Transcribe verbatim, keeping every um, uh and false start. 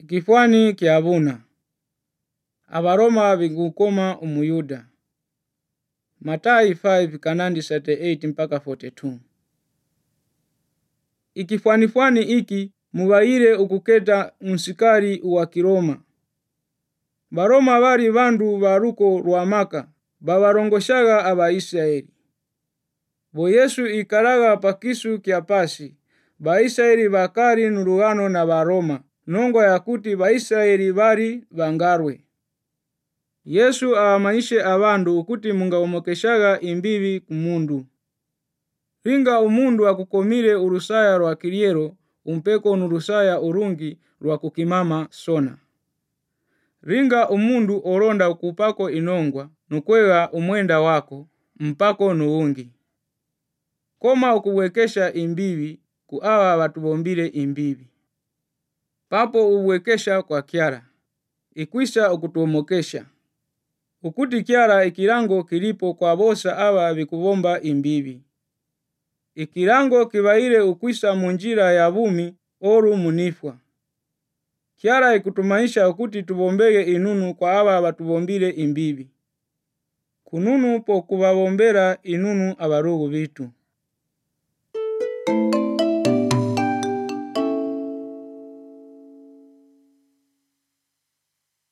Ikifwani kiabuna. Abaroma bigukoma umuyuda. Matayi five kanandi thirty-eight mpaka forty-two. Ikifwanifwani iki mubaire ukuketa msikari wa Kiroma. Baroma bari bandu baruko rwa Maka babarongoshaga aba Israeli. Bo Yesu ikaraga pakisu kya pasi ba Israeli bakari nurugano na Baroma nongo ya kuti ba Israeli bari bangarwe. Yesu amanyishe abandu ukuti mungawomokeshaga imbibi kumundu. Ringa umundu akukomire urusaya rwa kiriero umpeko nurusaya urungi rwa kukimama sona. Ringa umundu oronda ukupako inongwa nukwega umwenda wako mpako nuungi. Koma ukuwekesha imbibi kuawa batubombire imbibi. Papo uwekesha kwa kiara. Ikwisa ukutuomokesha. Ukuti kiara ikirango kilipo kwa bosa aba bikubomba imbibi. Ikirango kibaire ukwisa munjira ya bumi oru munifwa. Kiara ikutumanisha ukuti tubombege inunu kwa aba batubombire imbibi. Kununu po kubabombera inunu abarugu bitu.